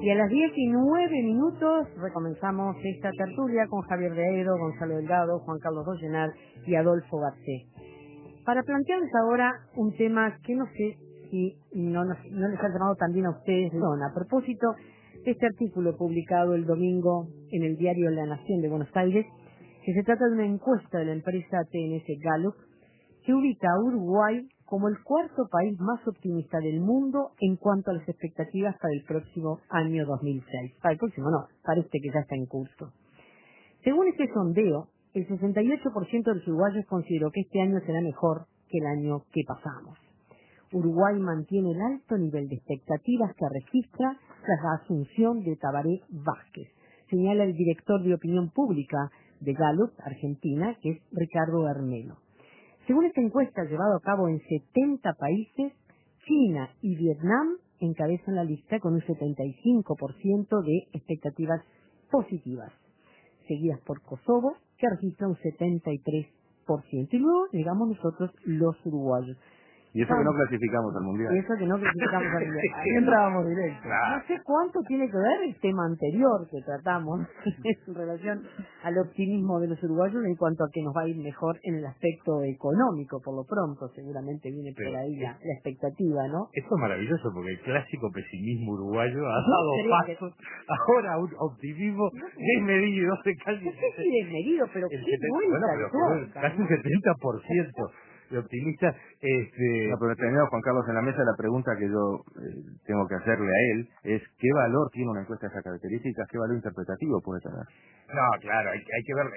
Y a las 10:09 recomenzamos esta tertulia con Javier de Aedo, Gonzalo Delgado, Juan Carlos Dollenar y Adolfo Garcés. Para plantearles ahora un tema que no sé si no les ha llamado también a ustedes, a propósito de este artículo publicado el domingo en el diario La Nación de Buenos Aires, que se trata de una encuesta de la empresa TNS Gallup, que ubica a Uruguay como el cuarto país más optimista del mundo en cuanto a las expectativas para el próximo año 2006. Para el próximo no, para este que ya está en curso. Según este sondeo, el 68% de los uruguayos consideró que este año será mejor que el año que pasamos. Uruguay mantiene el alto nivel de expectativas que registra tras la asunción de Tabaré Vázquez, señala el director de opinión pública de Gallup, Argentina, que es Ricardo Hermelo. Según esta encuesta llevada a cabo en 70 países, China y Vietnam encabezan la lista con un 75% de expectativas positivas, seguidas por Kosovo, que registra un 73%. Y luego llegamos nosotros, los uruguayos. Y eso que no clasificamos al Mundial. Eso que no clasificamos al Mundial. Ahí entrábamos directo. No sé cuánto tiene que ver el tema anterior que tratamos en relación al optimismo de los uruguayos en cuanto a que nos va a ir mejor en el aspecto económico, por lo pronto. Seguramente viene por ahí la expectativa, ¿no? Esto es maravilloso porque el clásico pesimismo uruguayo ha dado paso ahora a un optimismo desmedido. Casi desmedido, pero qué vuelta. Casi un 70%. De optimista, No, pero teniendo a Juan Carlos en la mesa, la pregunta que yo tengo que hacerle a él es ¿qué valor tiene una encuesta de esas características? ¿Qué valor interpretativo puede tener? No, claro, hay que ver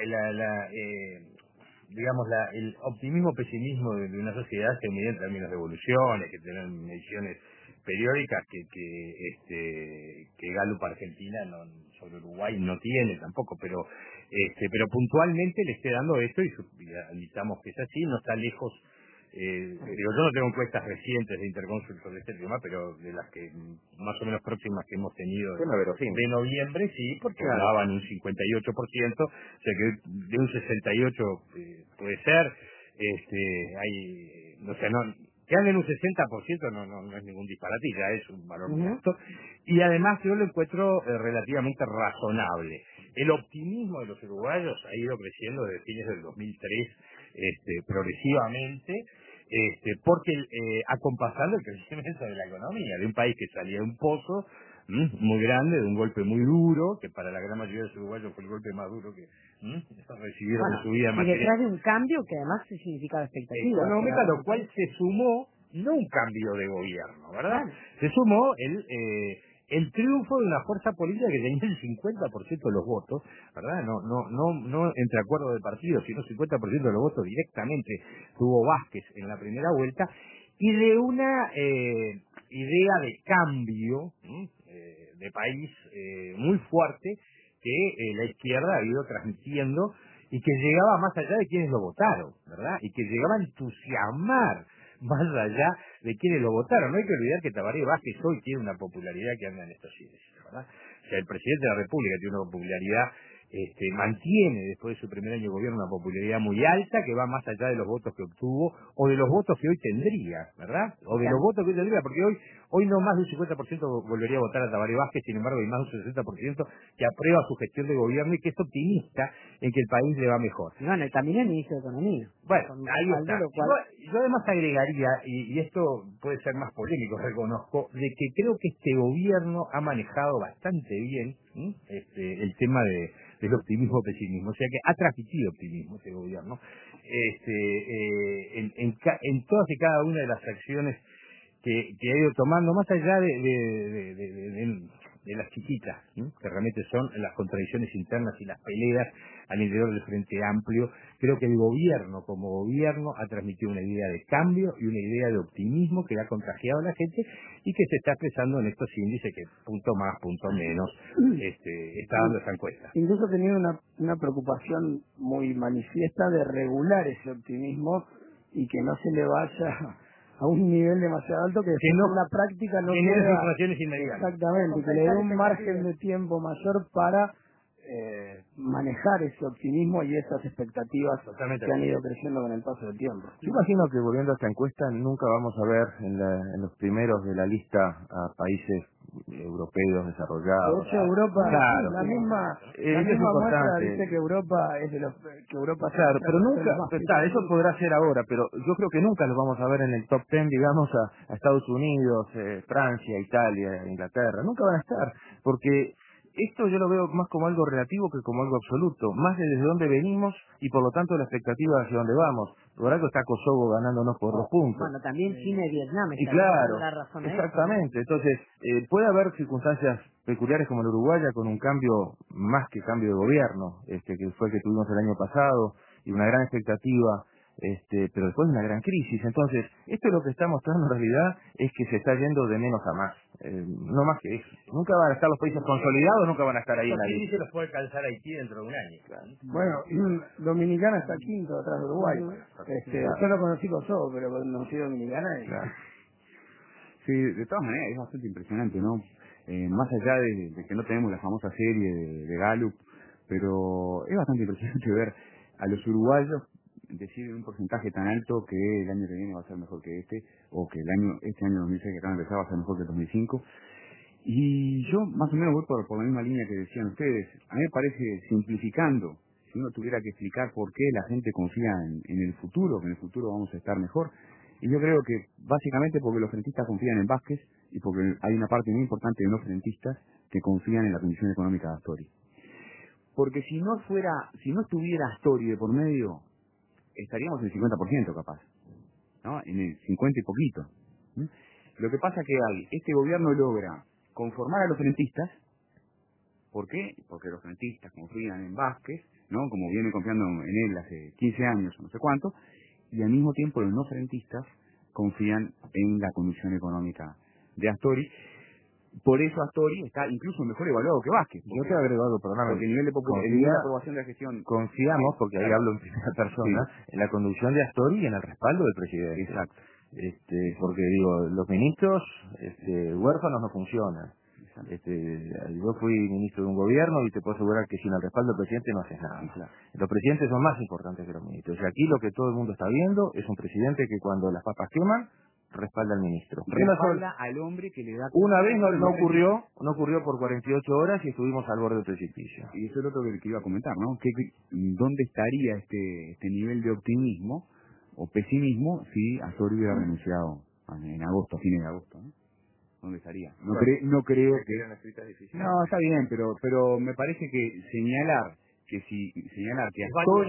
el optimismo-pesimismo de una sociedad se mide en términos de evoluciones, que tienen mediciones periódicas que Gallup Argentina sobre Uruguay no tiene tampoco, pero puntualmente le esté dando esto y analizamos que es así, no está lejos. Yo no tengo encuestas recientes de Interconsul sobre este tema, pero de las que más o menos próximas que hemos tenido de noviembre, sí, porque hablaban un 58%, o sea que de un 68% puede ser, que anden un 60% no es ningún disparate, ya es un valor muy alto, y además yo lo encuentro relativamente razonable. El optimismo de los uruguayos ha ido creciendo desde fines del 2003 progresivamente, porque acompasando el crecimiento de la economía, de un país que salía de un pozo muy grande, de un golpe muy duro, que para la gran mayoría de los uruguayos fue el golpe más duro que recibieron en su vida en materia. Y detrás de un cambio que además significaba expectativa económica, lo cual se sumó, no un cambio de gobierno, ¿verdad? Se sumó el triunfo de una fuerza política que tenía el 50% de los votos, ¿verdad? No entre acuerdos de partido, sino 50% de los votos directamente tuvo Vázquez en la primera vuelta, y de una idea de cambio de país muy fuerte que la izquierda ha ido transmitiendo y que llegaba más allá de quienes lo votaron, ¿verdad? Y que llegaba a entusiasmar más allá de quienes lo votaron. No hay que olvidar que Tabaré Vázquez hoy tiene una popularidad que anda en estos cielos, ¿verdad? O sea, el presidente de la República tiene una popularidad, mantiene después de su primer año de gobierno una popularidad muy alta que va más allá de los votos que obtuvo o de los votos que hoy tendría, ¿verdad? O de los votos que hoy tendría, porque hoy no más de un 50% volvería a votar a Tabaré Vázquez, sin embargo hay más de un 60% que aprueba su gestión de gobierno y que es optimista en que el país le va mejor. Bueno, y también el ministro de Economía. Bueno, ahí está. Yo además agregaría, y esto puede ser más polémico, reconozco, de que creo que este gobierno ha manejado bastante bien el tema del optimismo-pesimismo, o sea que ha transmitido optimismo este gobierno en todas y cada una de las acciones que ha ido tomando, más allá de las chiquitas, que realmente son las contradicciones internas y las peleas al interior del Frente Amplio. Creo que el gobierno, como gobierno, ha transmitido una idea de cambio y una idea de optimismo que ha contagiado a la gente y que se está expresando en estos índices que punto más, punto menos, está dando esa encuesta. Incluso tenía una preocupación muy manifiesta de regular ese optimismo y que no se le vaya a un nivel demasiado alto que no, en la práctica no genere pueda, situaciones inmediatas. Exactamente, que le dé un margen de tiempo mayor para manejar ese optimismo y esas expectativas Totalmente. que han ido creciendo con el paso del tiempo. Yo imagino que volviendo a esta encuesta nunca vamos a ver en los primeros de la lista a países europeos desarrollados. De hecho, Europa, claro, la misma es muestra importante. dice que Europa es de los que Europa Claro, pero nunca, más eso podrá ser ahora, pero yo creo que nunca los vamos a ver en el top 10, digamos, a Estados Unidos, Francia, Italia, Inglaterra, nunca van a estar, porque esto yo lo veo más como algo relativo que como algo absoluto, más de desde dónde venimos y por lo tanto la expectativa hacia dónde vamos. Por algo está Kosovo ganándonos por 2 puntos. Bueno, también China y Vietnam Y están claro, dando la razón a eso. exactamente. Entonces, puede haber circunstancias peculiares como en Uruguaya con un cambio, más que cambio de gobierno, que fue el que tuvimos el año pasado, y una gran expectativa, pero después de una gran crisis. Entonces, esto lo que está mostrando en realidad es que se está yendo de menos a más. No más que eso. Nunca van a estar los países consolidados, nunca van a estar ahí en la Sí, lista. se los puede calzar Haití dentro de un año. Bueno, Dominicana está quinto atrás de Uruguay. Yo no conocí Kosovo, pero conocí Dominicana y... Claro. Sí, de todas maneras es bastante impresionante, ¿no? Más allá de que no tenemos la famosa serie de Gallup, pero es bastante impresionante ver a los uruguayos decir un porcentaje tan alto que el año que viene va a ser mejor que o que este año 2006 que acaba de empezar va a ser mejor que el 2005. Y yo más o menos voy por la misma línea que decían ustedes. A mí me parece, simplificando, si uno tuviera que explicar por qué la gente confía en el futuro, que en el futuro vamos a estar mejor, y yo creo que básicamente porque los frentistas confían en Vázquez y porque hay una parte muy importante de no frentistas que confían en la condición económica de Astori. Porque si no estuviera Astori de por medio, estaríamos en el 50% capaz, ¿no? En el 50 y poquito. ¿Mm? Lo que pasa que este gobierno logra conformar a los frentistas. ¿Por qué? Porque los frentistas confían en Vázquez, ¿no? Como vienen confiando en él hace 15 años o no sé cuánto, y al mismo tiempo los no frentistas confían en la condición económica de Astori. Por eso Astori está incluso mejor evaluado que Vázquez. Yo te he agregado, perdóname, porque el nivel de aprobación de la gestión... confiamos, porque ahí hablo en primera persona, en la conducción de Astori y en el respaldo del presidente. Exacto. Porque digo, los ministros huérfanos no funcionan. Yo fui ministro de un gobierno y te puedo asegurar que sin el respaldo del presidente no haces nada. Claro. Los presidentes son más importantes que los ministros. Y aquí lo que todo el mundo está viendo es un presidente que cuando las papas queman, respalda al ministro. Respalda al hombre que le da... Una vez no ocurrió por 48 horas y estuvimos al borde del precipicio. Y eso es lo que iba a comentar, ¿no? ¿Dónde estaría este nivel de optimismo o pesimismo si Astori hubiera renunciado en agosto, a fines de agosto, ¿no? ¿Dónde estaría? No creo que... No, está bien, pero me parece que señalar que Astori...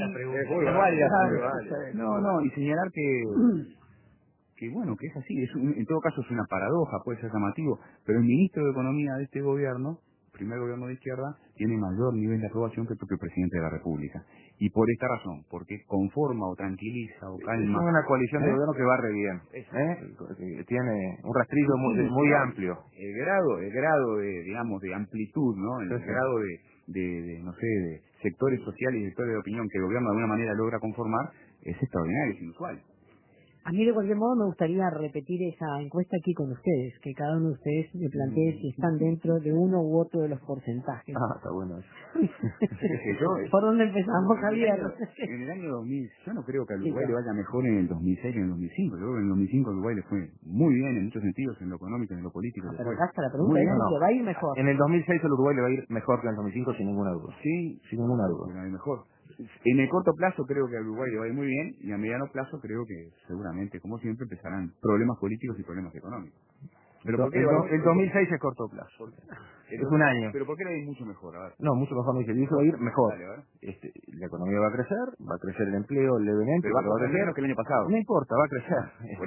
Y señalar que bueno, que es así, en todo caso es una paradoja, puede ser llamativo, pero el ministro de Economía de este gobierno, primer gobierno de izquierda, tiene mayor nivel de aprobación que el propio presidente de la República. Y por esta razón, porque conforma o tranquiliza o calma... Es una coalición de gobierno que va re bien, que tiene un rastrillo muy amplio. El grado de, digamos, de amplitud, ¿no? El grado de, no sé, de sectores sociales y sectores de opinión que el gobierno de alguna manera logra conformar es extraordinario, es inusual. A mí de cualquier modo me gustaría repetir esa encuesta aquí con ustedes, que cada uno de ustedes me plantee si están dentro de uno u otro de los porcentajes. Está bueno eso. ¿Por dónde empezamos, Javier? En el año 2000, yo no creo que al Uruguay le vaya mejor en el 2006 que en el 2005. Yo creo que en el 2005 al Uruguay le fue muy bien en muchos sentidos, en lo económico, en lo político. Pero acá está la pregunta, ¿es que va a ir mejor? En el 2006 el Uruguay le va a ir mejor que en el 2005 sin ninguna duda. Sí, sin ninguna duda. Le va a ir mejor. En el corto plazo creo que al Uruguay le va a ir muy bien y a mediano plazo creo que seguramente, como siempre, empezarán problemas políticos y problemas económicos. Pero el 2006 es corto plazo. Es un año. ¿Pero por qué le va a ir mucho mejor? A ver. No, mucho mejor, me dice, dice va a ir mejor. Dale, a ver. La economía va a crecer el empleo levemente. Pero va a crecer menos que el año pasado. No importa, va a crecer.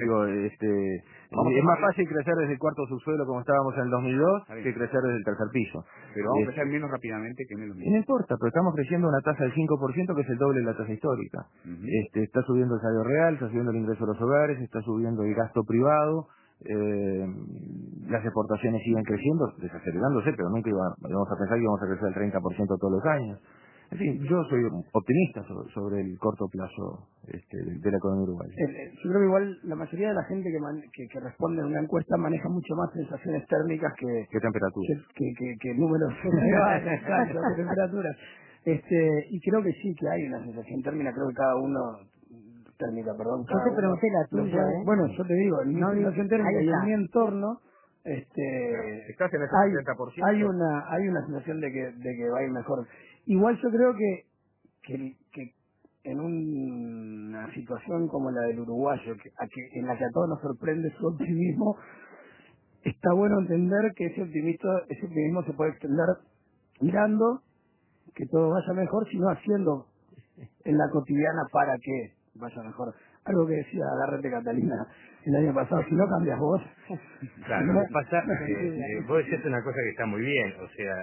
Es más fácil crecer desde el cuarto subsuelo como estábamos en el 2002 que crecer desde el tercer piso. Pero vamos a crecer menos rápidamente que en el 2002. No importa, pero estamos creciendo a una tasa del 5% que es el doble de la tasa histórica. Está subiendo el salario real, está subiendo el ingreso de los hogares, está subiendo el gasto privado. Las exportaciones siguen creciendo, desacelerándose, pero nunca íbamos a pensar que íbamos a crecer el 30% todos los años. En fin, yo soy optimista sobre el corto plazo de la economía uruguaya. Yo creo que igual la mayoría de la gente que responde a una encuesta maneja mucho más sensaciones térmicas ¿Qué temperatura? que números exacto, que temperaturas. Y creo que sí, que hay una sensación térmica, creo que cada uno térmica, perdón. Yo te pregunté la tuya, Bueno, yo te digo, en mi sensación térmica y en mi entorno, estás en ese 70%. hay una sensación de que va a ir mejor. Igual yo creo que en una situación como la del uruguayo, en la que a todos nos sorprende su optimismo, está bueno entender que ese optimismo se puede extender mirando que todo vaya mejor, sino haciendo en la cotidiana para que vaya mejor. Algo que decía Garrete Catalina el año pasado, si no cambias vos. Claro, lo que pasa, vos decís una cosa que está muy bien, o sea,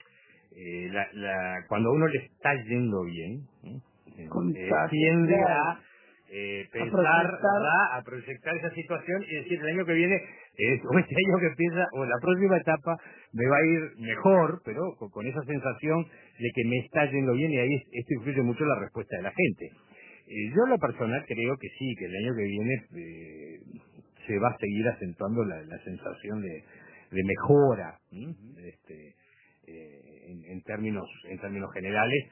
cuando a uno le está yendo bien, tiende a pensar, a proyectar esa situación y decir el año que viene, o este año que empieza, o la próxima etapa me va a ir mejor, pero con esa sensación de que me está yendo bien, y ahí esto influye mucho en la respuesta de la gente. Yo, la persona, creo que sí, que el año que viene se va a seguir acentuando la sensación de mejora, en términos generales.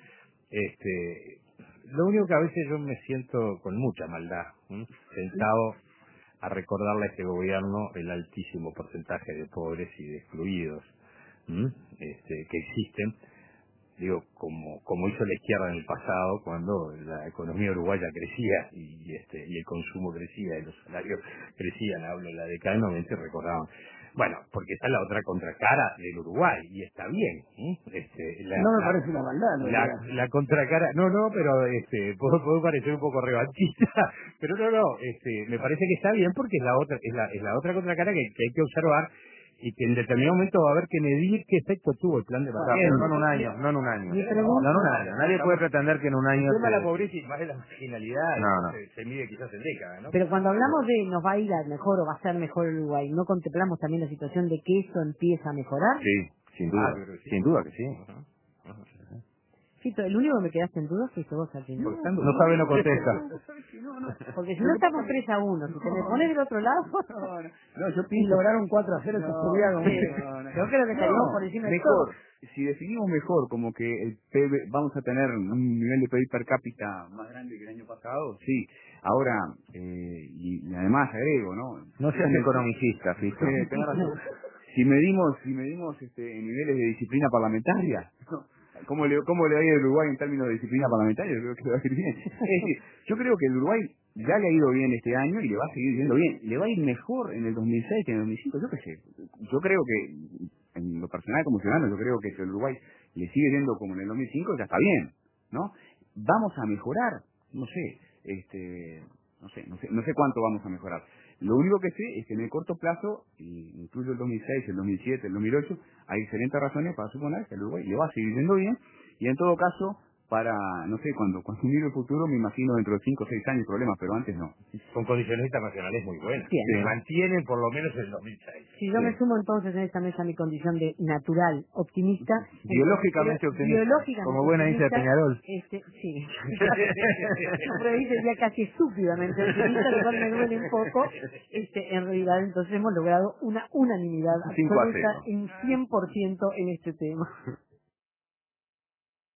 Lo único que a veces yo me siento con mucha maldad, sentado a recordarle a este gobierno el altísimo porcentaje de pobres y de excluidos que existen. Digo, como hizo la izquierda en el pasado, cuando la economía uruguaya crecía y el consumo crecía y los salarios crecían, hablo de la década del 90, recordaban. Bueno, porque está la otra contracara del Uruguay, y está bien. No me parece una maldad. La contracara, pero puede parecer un poco revanchista, pero me parece que está bien, porque es la otra contracara que hay que observar, y que en determinado momento va a haber que medir qué efecto tuvo el plan de vacunación. No en un año. Nadie puede pretender que en un año... El tema de la pobreza y más de la marginalidad se mide quizás en décadas, ¿no? Pero cuando hablamos de nos va a ir mejor o va a ser mejor el Uruguay, ¿no contemplamos también la situación de que eso empieza a mejorar? Sí, sin duda. Sin duda que sí. Fito, el único que me quedaste en duda fuiste vos al final. No sabe, no contesta. Porque si no estamos 3-1, si te me pones del otro lado... Yo pienso lograron 4-0 esa Yo creo que estaríamos por encima de todo. Mejor, si definimos mejor como que el PIB, vamos a tener un nivel de PIB per cápita más grande que el año pasado, sí. Ahora, y además agrego, ¿no? No seas economicista, Fito. Si medimos en niveles de disciplina parlamentaria, ¿cómo le va a ir al Uruguay en términos de disciplina parlamentaria? Yo creo que le va a ir bien. Es decir, yo creo que el Uruguay ya le ha ido bien este año y le va a seguir yendo bien. Le va a ir mejor en el 2006 que en el 2005, yo qué sé. Yo creo que, en lo personal como ciudadano, yo creo que si el Uruguay le sigue yendo como en el 2005, ya está bien, ¿no? Vamos a mejorar, no sé cuánto vamos a mejorar. Lo único que sé es que en el corto plazo, incluso el 2006, el 2007, el 2008, hay excelentes razones para suponer que el Uruguay le va a seguir yendo bien, y en todo caso, cuando mire el futuro, me imagino dentro de 5 o 6 años problemas, pero antes no. Con condiciones internacionales muy buenas. Bien. Se mantienen por lo menos en el 2006. Si yo me sumo entonces en esta mesa a mi condición de natural, optimista... Biológicamente optimista. Como buena dice de Peñarol. Sí. Pero dice ya casi estúpidamente optimista, lo cual me duele un poco. En realidad, entonces hemos logrado una unanimidad absoluta en 100% en este tema.